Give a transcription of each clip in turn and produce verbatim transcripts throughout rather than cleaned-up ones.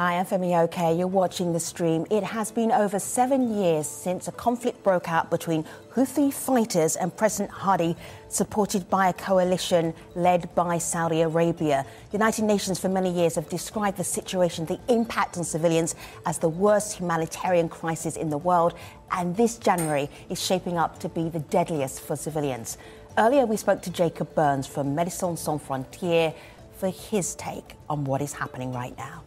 Hi, I'm Femi Oke. You're watching The Stream. It has been over seven years since a conflict broke out between Houthi fighters and President Hadi, supported by a coalition led by Saudi Arabia. The United Nations for many years have described the situation, the impact on civilians, as the worst humanitarian crisis in the world. And this January is shaping up to be the deadliest for civilians. Earlier, we spoke to Jacob Burns from Médecins Sans Frontières for his take on what is happening right now.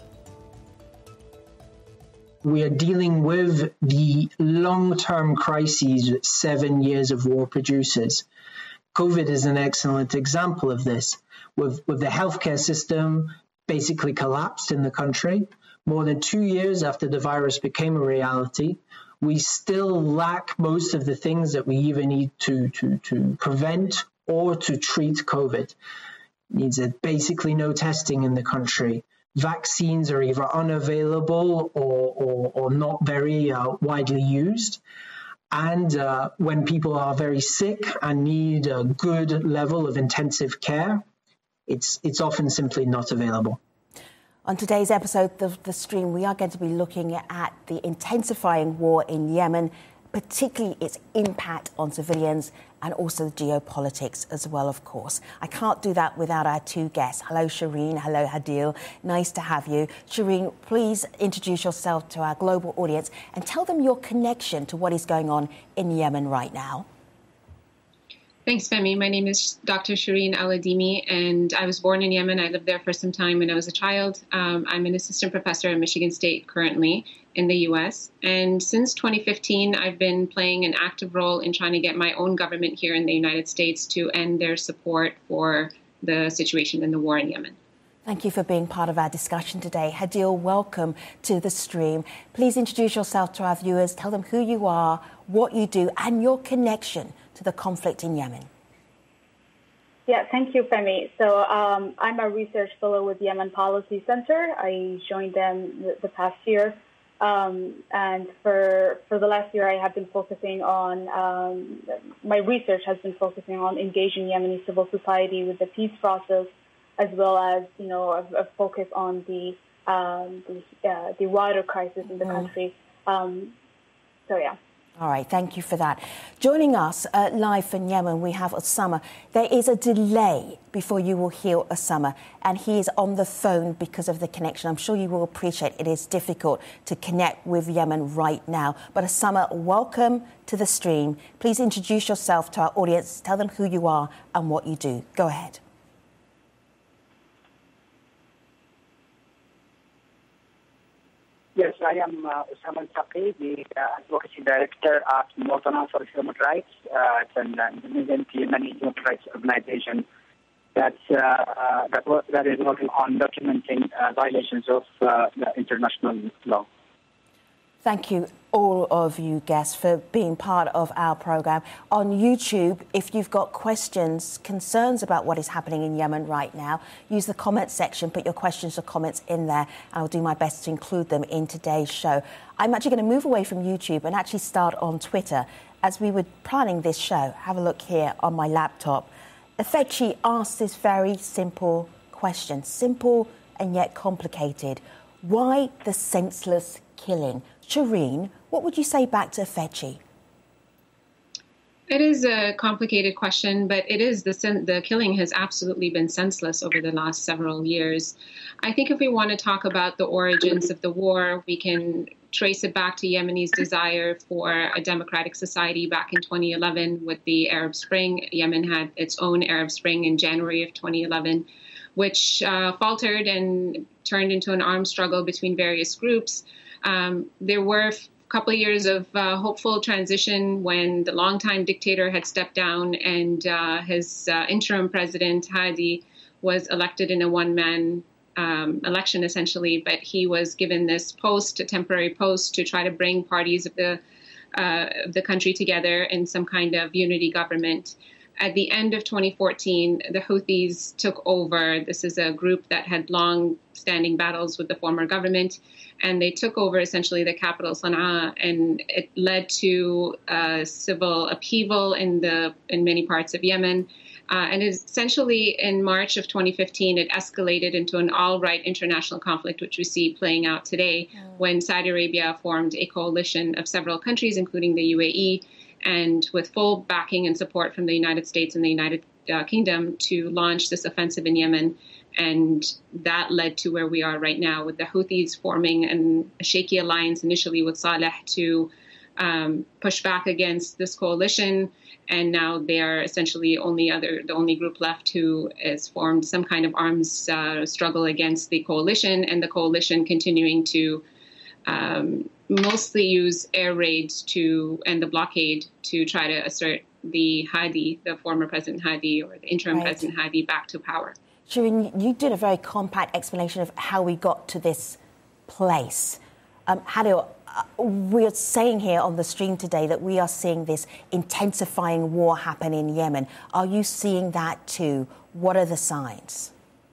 We are dealing with the long-term crises that seven years of war produces. COVID is an excellent example of this, with, with the healthcare system basically collapsed in the country. More than two years after the virus became a reality, we still lack most of the things that we even need to, to, to prevent or to treat COVID. It means that basically no testing in the country. Vaccines are either unavailable or, or, or not very uh, widely used. And uh, when people are very sick and need a good level of intensive care, it's, it's often simply not available. On today's episode of The Stream, we are going to be looking at the intensifying war in Yemen, particularly its impact on civilians and also geopolitics as well, of course. I can't do that without our two guests. Hello, Shireen. Hello, Hadil. Nice to have you. Shireen, please introduce yourself to our global audience and tell them your connection to what is going on in Yemen right now. Thanks, Femi. My name is Doctor Shireen Al-Adimi, and I was born in Yemen. I lived there for some time when I was a child. Um, I'm an assistant professor at Michigan State currently in the U S. And since twenty fifteen, I've been playing an active role in trying to get my own government here in the United States to end their support for the situation in the war in Yemen. Thank you for being part of our discussion today. Hadil, welcome to The Stream. Please introduce yourself to our viewers. Tell them who you are, what you do, and your connection to the conflict in Yemen. Yeah, thank you, Femi. So um, I'm a research fellow with Yemen Policy Center. I joined them the, the past year. Um, and for for the last year, I have been focusing on, um, my research has been focusing on engaging Yemeni civil society with the peace process, as well as, you know, a, a focus on the um, the, uh, the water crisis in the mm. country. Um, so, yeah. All right, thank you for that. Joining us uh, live from Yemen, we have Osama. There is a delay before you will hear Osama, and he is on the phone because of the connection. I'm sure you will appreciate it is difficult to connect with Yemen right now. But Osama, welcome to The Stream. Please introduce yourself to our audience. Tell them who you are and what you do. Go ahead. Yes, I am uh, Osama Taqi, the uh, Advocacy Director at Muwatana for Human Rights. Uh, it's an uh, independent Yemeni human rights organization that's, uh, uh, that, was, that is working on documenting uh, violations of uh, the international law. Thank you, all of you guests, for being part of our programme. On YouTube, if you've got questions, concerns about what is happening in Yemen right now, use the comments section, put your questions or comments in there, and I'll do my best to include them in today's show. I'm actually going to move away from YouTube and actually start on Twitter. As we were planning this show, have a look here on my laptop. Efechi asked this very simple question, simple and yet complicated. Why the senseless killing? Shireen, what would you say back to Efechi? It is a complicated question, but it is the the killing has absolutely been senseless over the last several years. I think if we want to talk about the origins of the war, we can trace it back to Yemeni's desire for a democratic society back in twenty eleven with the Arab Spring. Yemen had its own Arab Spring in January of twenty eleven, which uh, faltered and turned into an armed struggle between various groups. Um, there were a couple of years of uh, hopeful transition when the longtime dictator had stepped down and uh, his uh, interim president, Hadi, was elected in a one-man um, election, essentially. But he was given this post, a temporary post, to try to bring parties of the, uh, of the country together in some kind of unity government. At the end of twenty fourteen, the Houthis took over. This is a group that had long-standing battles with the former government, and they took over essentially the capital, Sana'a, and it led to uh, civil upheaval in the in many parts of Yemen. Uh, and essentially, in March of twenty fifteen, it escalated into an all-right international conflict, which we see playing out today, mm. when Saudi Arabia formed a coalition of several countries, including the U A E, and with full backing and support from the United States and the United uh, Kingdom to launch this offensive in Yemen. And that led to where we are right now, with the Houthis forming an, a shaky alliance initially with Saleh to um, push back against this coalition. And now they are essentially only other the only group left who has formed some kind of arms uh, struggle against the coalition, and the coalition continuing to um, mostly use air raids to and the blockade to try to assert the Hadi, the former President Hadi, or the interim right. President Hadi, back to power. Shireen, you did a very compact explanation of how we got to this place. Um, Hadi, uh, we're saying here on the stream today that we are seeing this intensifying war happen in Yemen. Are you seeing that too? What are the signs?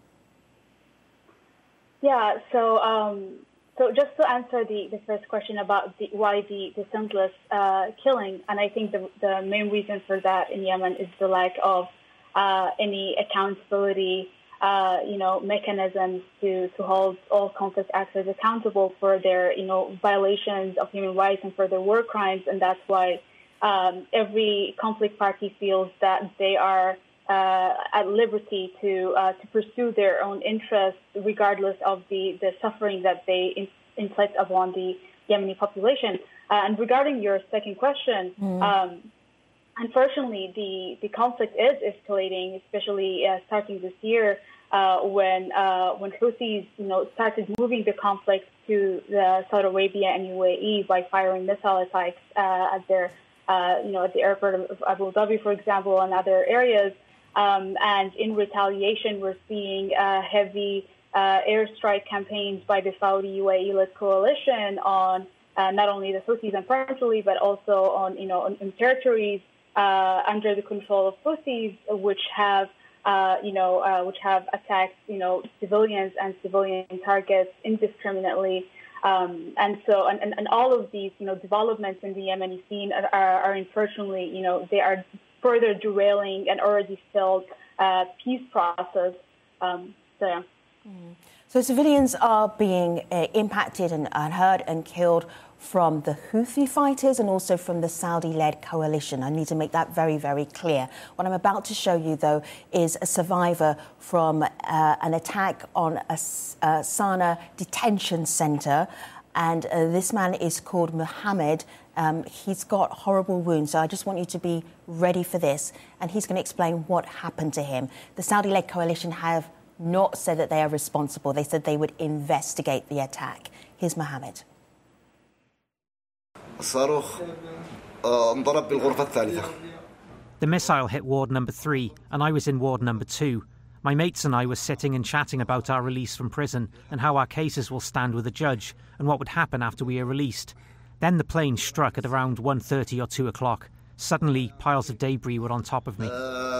Yeah, so um, so just to answer the, the first question about the, why the, the senseless uh, killing, and I think the, the main reason for that in Yemen is the lack of uh, any accountability Uh, you know, mechanisms to, to hold all conflict actors accountable for their, you know, violations of human rights and for their war crimes. And that's why um, every conflict party feels that they are uh, at liberty to uh, to pursue their own interests, regardless of the, the suffering that they in, inflict upon the Yemeni population. Uh, and regarding your second question, mm. um, unfortunately, the, the conflict is escalating, especially uh, starting this year. Uh, when uh, when Houthis, you know, started moving the conflict to the Saudi Arabia and U A E by firing missile attacks uh, at their, uh, you know, at the airport of Abu Dhabi, for example, and other areas. Um, and in retaliation, we're seeing uh, heavy uh, airstrike campaigns by the Saudi U A E-led coalition on uh, not only the Houthis unfortunately, but also on, you know, on, on territories uh, under the control of Houthis, which have Uh, you know, uh, which have attacked, you know, civilians and civilian targets indiscriminately. Um, and so, and, and, and all of these, you know, developments in the Yemeni scene are, are, are unfortunately, you know, they are further derailing an already failed uh, peace process. Um, so, yeah. Mm. So civilians are being uh, impacted and, and hurt and killed from the Houthi fighters and also from the Saudi-led coalition. I need to make that very, very clear. What I'm about to show you, though, is a survivor from uh, an attack on a uh, Sana detention centre. And uh, this man is called Mohammed. Um, he's got horrible wounds, so I just want you to be ready for this. And he's going to explain what happened to him. The Saudi-led coalition have not said that they are responsible. They said they would investigate the attack. Here's Mohammed. The missile hit ward number three, and I was in ward number two. My mates and I were sitting and chatting about our release from prison and how our cases will stand with a judge and what would happen after we are released. Then the plane struck at around one thirty or two o'clock. Suddenly, piles of debris were on top of me.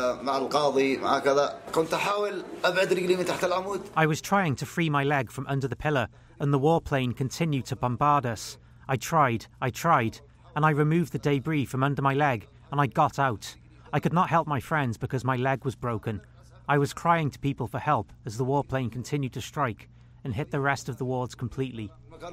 I was trying to free my leg from under the pillar, and the warplane continued to bombard us. I tried, I tried, and I removed the debris from under my leg, and I got out. I could not help my friends because my leg was broken. I was crying to people for help as the warplane continued to strike and hit the rest of the wards completely.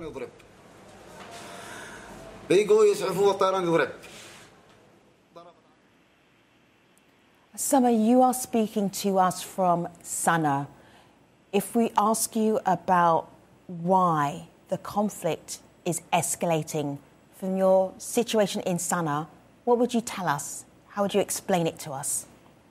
Summer, you are speaking to us from Sana. If we ask you about why the conflict is escalating from your situation in Sana, what would you tell us? How would you explain it to us?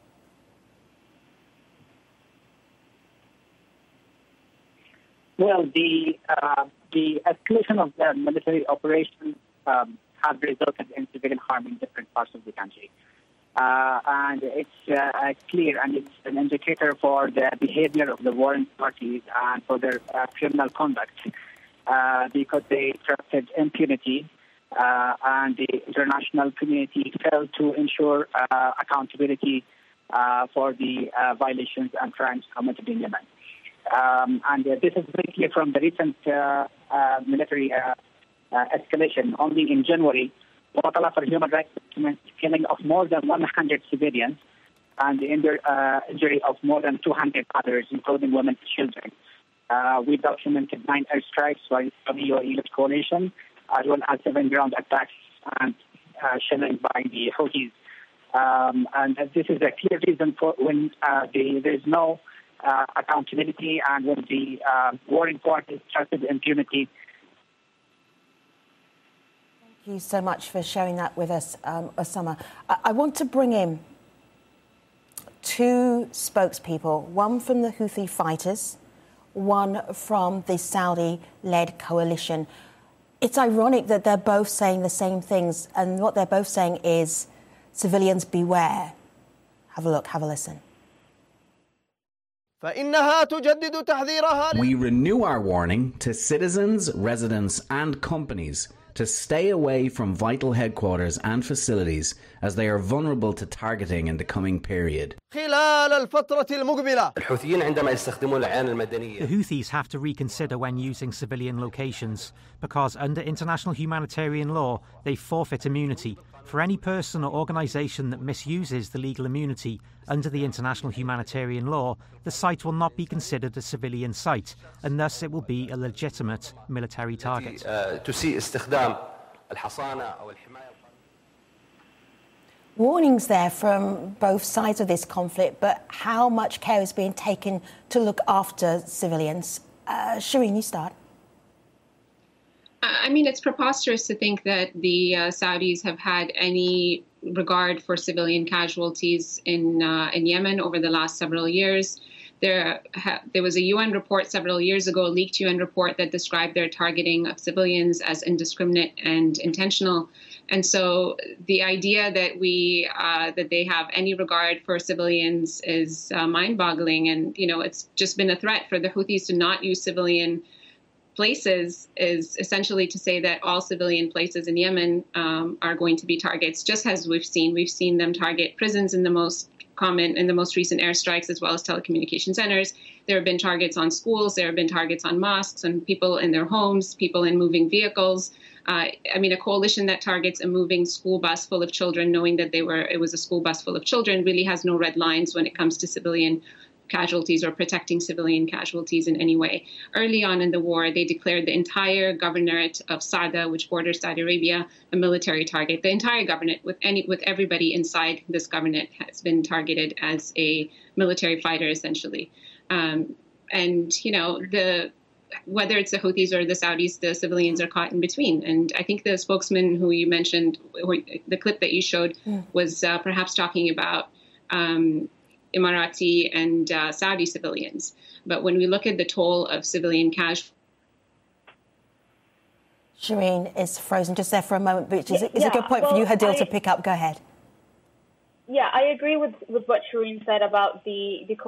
Well, the uh, the escalation of the military operations um, have resulted in civilian harm in different parts of the country. Uh, and it's uh, clear, and it's an indicator for the behavior of the warring parties and for their uh, criminal conduct. Uh, because they trusted impunity uh, and the international community failed to ensure uh, accountability uh, for the uh, violations and crimes committed in Yemen. Um, and uh, this is very clear from the recent uh, uh, military uh, uh, escalation. Only in January, Watala for Human Rights documents killing of more than one hundred civilians and the injur- uh, injury of more than two hundred others, including women and children. Uh, we documented nine airstrikes by the U A E-led coalition, as well as seven ground attacks and uh, shelling by the Houthis. Um, and this is a clear reason for when uh, the, there is no uh, accountability and when the uh, warring parties trusted impunity. Thank you so much for sharing that with us, um, Osama. I-, I want to bring in two spokespeople, one from the Houthi fighters, one from the Saudi-led coalition. It's ironic that they're both saying the same things, and what they're both saying is, civilians beware. Have a look, have a listen. We renew our warning to citizens, residents and companies to stay away from vital headquarters and facilities as they are vulnerable to targeting in the coming period. The Houthis have to reconsider when using civilian locations because under international humanitarian law they forfeit immunity. For any person or organisation that misuses the legal immunity under the international humanitarian law, the site will not be considered a civilian site, and thus it will be a legitimate military target. Warnings there from both sides of this conflict, but how much care is being taken to look after civilians? Uh, Shireen, you start. I mean, it's preposterous to think that the uh, Saudis have had any regard for civilian casualties in uh, in Yemen over the last several years. There, ha- there was a U N report several years ago, a leaked U N report that described their targeting of civilians as indiscriminate and intentional. And so the idea that we uh, that they have any regard for civilians is uh, mind-boggling. And, you know, it's just been a threat for the Houthis to not use civilian places is essentially to say that all civilian places in Yemen um, are going to be targets, just as we've seen. We've seen them target prisons in the most common, in the most recent airstrikes, as well as telecommunication centers. There have been targets on schools. There have been targets on mosques and people in their homes, people in moving vehicles. Uh, I mean, a coalition that targets a moving school bus full of children, knowing that they were it was a school bus full of children, really has no red lines when it comes to civilian casualties or protecting civilian casualties in any way. Early on in the war, they declared the entire governorate of Saada, which borders Saudi Arabia, a military target. The entire governorate, with any with everybody inside this governorate, has been targeted as a military fighter, essentially. Um, and you know, the whether it's the Houthis or the Saudis, the civilians are caught in between. And I think the spokesman who you mentioned, or the clip that you showed, yeah. was uh, perhaps talking about Um, Emirati and uh, Saudi civilians. But when we look at the toll of civilian casualties... Shireen is frozen just there for a moment, which is, is yeah, a good point well, for you, Hadil, I, to pick up. Go ahead. Yeah, I agree with, with what Shireen said about the, the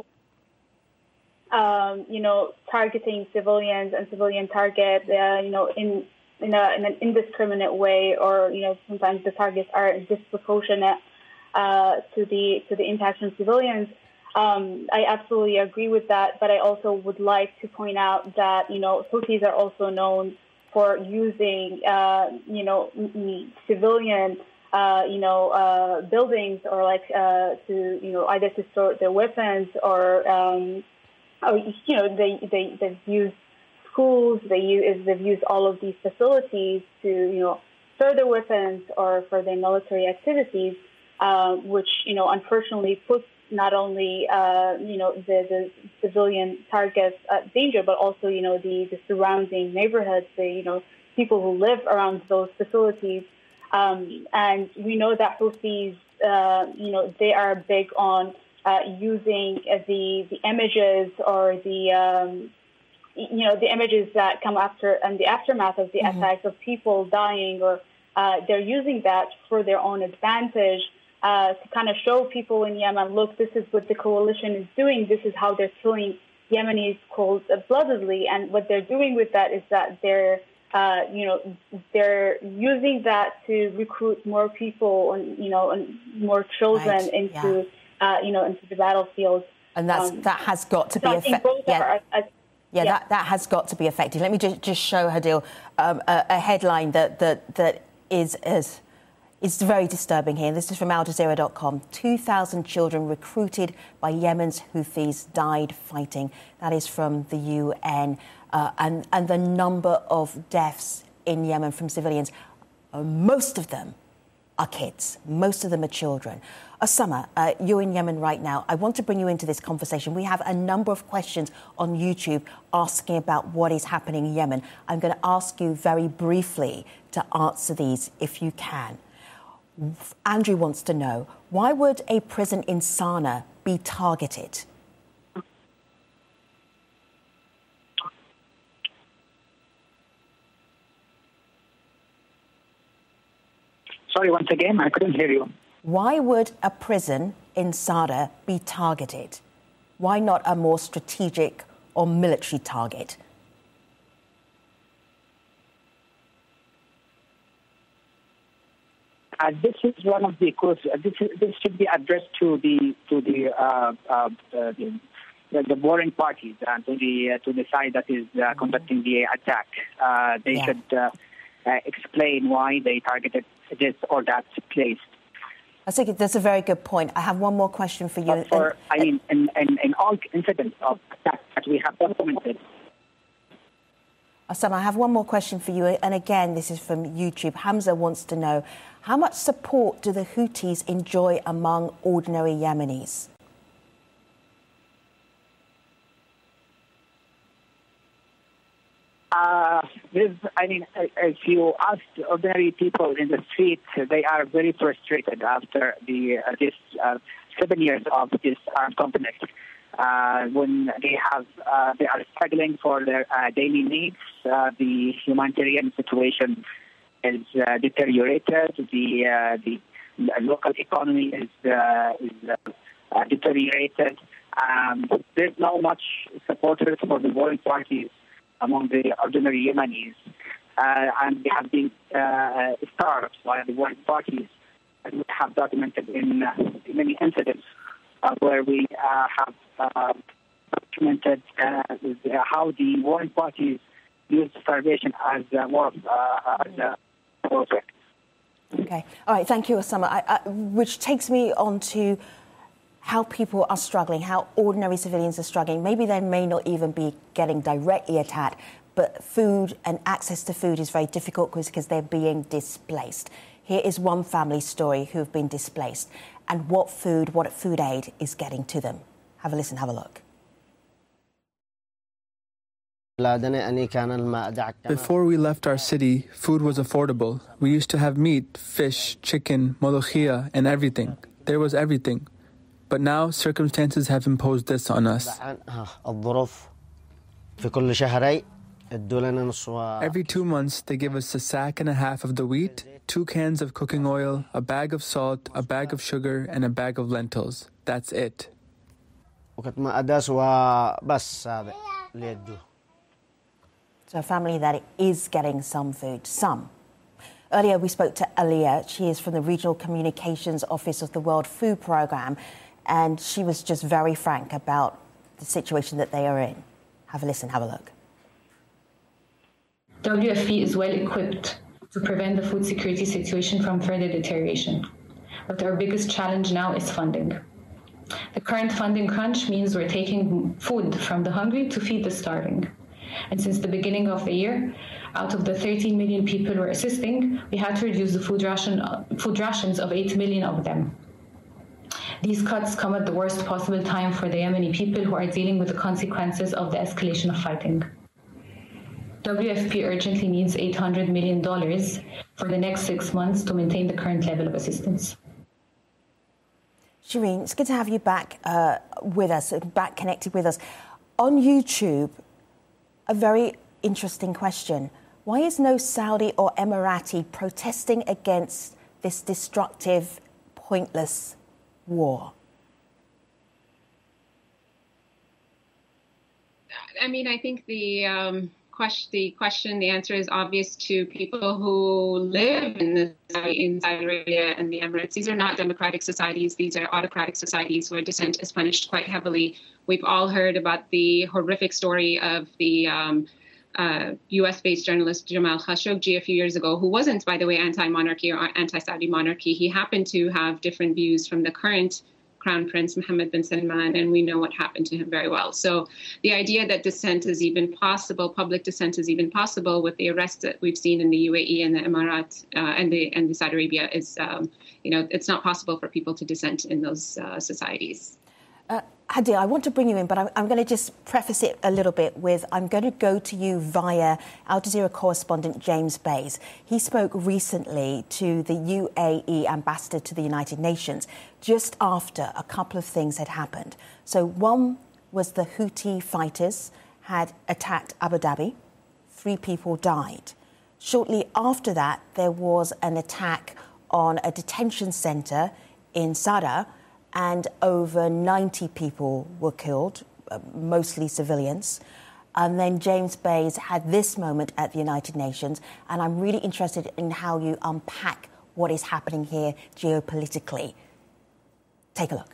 um, you know, targeting civilians and civilian target, uh, you know, in in, a, in an indiscriminate way, or, you know, sometimes the targets are disproportionate Uh, to the to the impact on civilians. Um, I absolutely agree with that, but I also would like to point out that, you know, Houthis are also known for using, uh, you know, civilian, uh, you know, uh, buildings or like uh, to, you know, either to store their weapons or, um, or you know, they they they've used schools, they use they've used all of these facilities to, you know, store their weapons or for their military activities. Uh, which, you know, unfortunately puts not only, uh, you know, the, the civilian targets at danger, but also, you know, the, the surrounding neighborhoods, the, you know, people who live around those facilities. Um, and we know that Houthis, uh, you know, they are big on uh, using the, the images or the, um, you know, the images that come after and the aftermath of the mm-hmm. attacks of people dying, or uh, they're using that for their own advantage. Uh, to kind of show people in Yemen, look, this is what the coalition is doing. This is how they're killing Yemenis cold-bloodedly. And what they're doing with that is that they're, uh, you know, they're using that to recruit more people and, you know, and more children right. into, yeah. uh, you know, into the battlefield. And that's um, that has got to so be effective. Yeah, are, uh, yeah, yeah. That, that has got to be effective. Let me just, just show Hadil um, a, a headline that that that is as It's very disturbing here. This is from Al Jazeera dot com. two thousand children recruited by Yemen's Houthis died fighting. That is from the U N. Uh, and, and the number of deaths in Yemen from civilians, uh, most of them are kids. Most of them are children. Osama, uh, you're in Yemen right now. I want to bring you into this conversation. We have a number of questions on YouTube asking about what is happening in Yemen. I'm going to ask you very briefly to answer these if you can. Andrew wants to know, why would a prison in Sana'a be targeted? Sorry, once again, I couldn't hear you. Why would a prison in Sana'a be targeted? Why not a more strategic or military target? Uh, this is one of the questions. This, this should be addressed to the to the uh, uh, the, the, the warring parties and uh, to the uh, to the side that is uh, conducting the attack. Uh, they yeah. should uh, uh, explain why they targeted this or that place. I think that's a very good point. I have one more question for you. But for, I mean, in, in, in all incidents of attacks that we have documented. Osama, I have one more question for you. And again, this is from YouTube. Hamza wants to know, how much support do the Houthis enjoy among ordinary Yemenis? Uh, this, I mean, if you ask ordinary people in the street, they are very frustrated after the uh, this uh, seven years of this armed conflict. Uh, when they have, uh, they are struggling for their uh, daily needs. Uh, the humanitarian situation is uh, deteriorated. The uh, the local economy is uh, is uh, deteriorated. Um, there's not much support for the warring parties among the ordinary Yemenis, uh, and they have been uh, starved by the warring parties. And we have documented in uh, many incidents uh, where we uh, have uh, documented uh, how the warring parties use starvation as a war, uh, as a warfare. Okay. All right. Thank you, Osama. I, I, which takes me on to how people are struggling, how ordinary civilians are struggling. Maybe they may not even be getting directly attacked, but food and access to food is very difficult because they're being displaced. Here is one family story who have been displaced and what food, what food aid is getting to them. Have a listen, have a look. Before we left our city, food was affordable. We used to have meat, fish, chicken, molokhia, and everything. There was everything. But now circumstances have imposed this on us. Every two months, they give us a sack and a half of the wheat, two cans of cooking oil, a bag of salt, a bag of sugar, and a bag of lentils. That's it. So a family that is getting some food, some. Earlier, we spoke to Aliyah. She is from the Regional Communications Office of the World Food Programme, and she was just very frank about the situation that they are in. Have a listen, have a look. W F P is well equipped to prevent the food security situation from further deterioration. But our biggest challenge now is funding. The current funding crunch means we're taking food from the hungry to feed the starving. And since the beginning of the year, out of the thirteen million people we're assisting, we had to reduce the food, ration, food rations of eight million of them. These cuts come at the worst possible time for the Yemeni people who are dealing with the consequences of the escalation of fighting. W F P urgently needs eight hundred million dollars for the next six months to maintain the current level of assistance. Shireen, it's good to have you back uh, with us, back connected with us. On YouTube, a very interesting question. Why is no Saudi or Emirati protesting against this destructive, pointless war? I mean, I think the um, question, the question, the answer is obvious to people who live in the in Saudi Arabia and the Emirates. These are not democratic societies. These are autocratic societies where dissent is punished quite heavily. We've all heard about the horrific story of the um, uh, U S-based journalist Jamal Khashoggi a few years ago, who wasn't, by the way, anti-monarchy or anti-Saudi monarchy. He happened to have different views from the current Crown Prince Mohammed bin Salman, and we know what happened to him very well. So the idea that dissent is even possible, public dissent is even possible with the arrests that we've seen in the U A E and the Emirates uh, and the and the Saudi Arabia is, um, you know, it's not possible for people to dissent in those uh, societies. Uh, Hadil, I want to bring you in, but I'm, I'm going to just preface it a little bit with I'm going to go to you via Al Jazeera correspondent James Bays. He spoke recently to the U A E ambassador to the United Nations just after a couple of things had happened. So one was the Houthi fighters had attacked Abu Dhabi. Three people died. Shortly after that, there was an attack on a detention centre in Sada, and over ninety people were killed, uh, mostly civilians. And then James Bays had this moment at the United Nations, and I'm really interested in how you unpack what is happening here geopolitically. Take a look.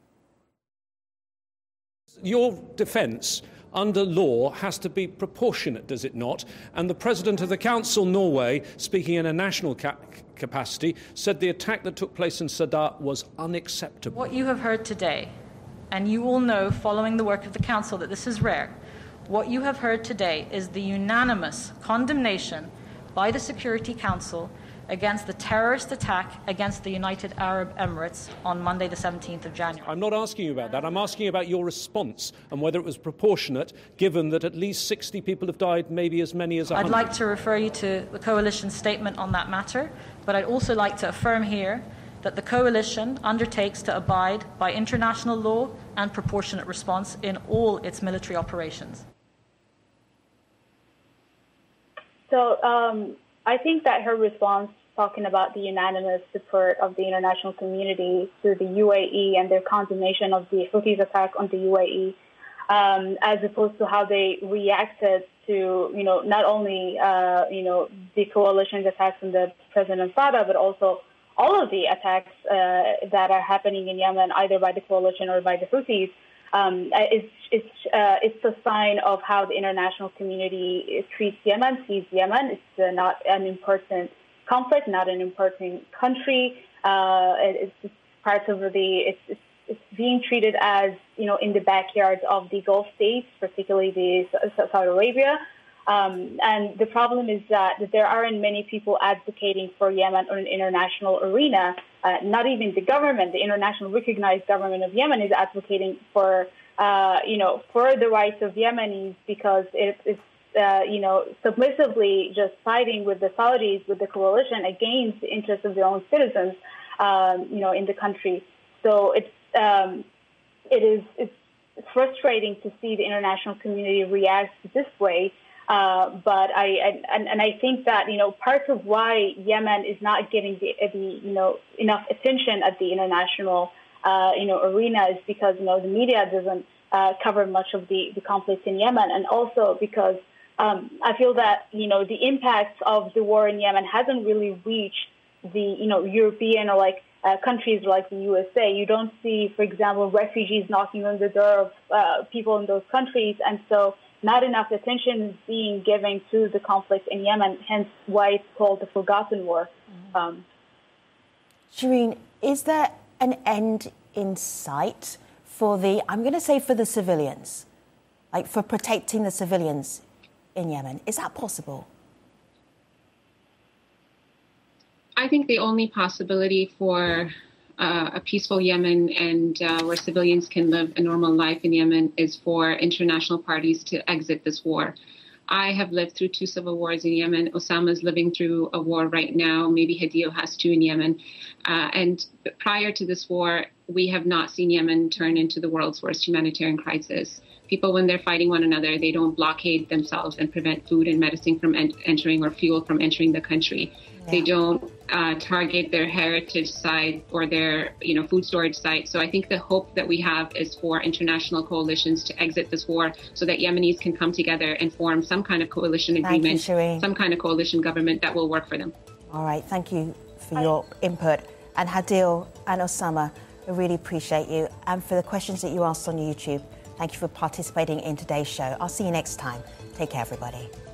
Your defence under law has to be proportionate, does it not? And the President of the Council, Norway, speaking in a national ca- capacity, said the attack that took place in Sadat was unacceptable. What you have heard today, and you all know following the work of the Council that this is rare, what you have heard today is the unanimous condemnation by the Security Council against the terrorist attack against the United Arab Emirates on Monday the seventeenth of January. I'm not asking you about that. I'm asking you about your response and whether it was proportionate, given that at least sixty people have died, maybe as many as one hundred. I'd like to refer you to the Coalition's statement on that matter, but I'd also like to affirm here that the Coalition undertakes to abide by international law and proportionate response in all its military operations. So um, I think that her response, talking about the unanimous support of the international community to the U A E and their condemnation of the Houthis attack on the U A E, um, as opposed to how they reacted to, you know, not only, uh, you know, the coalition's attacks on the President Sada, but also all of the attacks uh, that are happening in Yemen, either by the coalition or by the Houthis. Um, it's it's uh, it's a sign of how the international community treats Yemen, sees Yemen. It's uh, not an important conflict, not an important country. Uh, it's just part of the. It's, it's it's being treated as, you know, in the backyard of the Gulf states, particularly the Saudi Arabia. Um, and the problem is that, that there aren't many people advocating for Yemen on an international arena. Uh, not even the government, the international recognized government of Yemen, is advocating for, uh, you know, for the rights of Yemenis, because it, it's, uh, you know, submissively just fighting with the Saudis, with the coalition against the interests of their own citizens, um, you know, in the country. So it's um, it is it's frustrating to see the international community react this way. Uh, but I and, and I think that, you know, part of why Yemen is not getting the, the you know enough attention at the international uh, you know arena is because, you know, the media doesn't uh, cover much of the, the conflict in Yemen, and also because um, I feel that, you know, the impact of the war in Yemen hasn't really reached the you know European or like uh, countries like the U S A. You don't see, for example, refugees knocking on the door of uh, people in those countries, and so not enough attention is being given to the conflict in Yemen, hence why it's called the Forgotten War. Mm-hmm. Um, Shireen, is there an end in sight for the, I'm going to say for the civilians, like for protecting the civilians in Yemen? Is that possible? I think the only possibility for Uh, a peaceful Yemen and uh, where civilians can live a normal life in Yemen is for international parties to exit this war. I have lived through two civil wars in Yemen. Osama is living through a war right now. Maybe Hadil has two in Yemen. Uh, and prior to this war, we have not seen Yemen turn into the world's worst humanitarian crisis. People, when they're fighting one another, they don't blockade themselves and prevent food and medicine from en- entering or fuel from entering the country. Yeah. They don't uh, target their heritage site or their, you know, food storage site. So I think the hope that we have is for international coalitions to exit this war so that Yemenis can come together and form some kind of coalition agreement, you, some kind of coalition government that will work for them. All right. Thank you for your input. And Hadil and Osama, I really appreciate you. And for the questions that you asked on YouTube, Thank you for participating in today's show. I'll see you next time. Take care, everybody.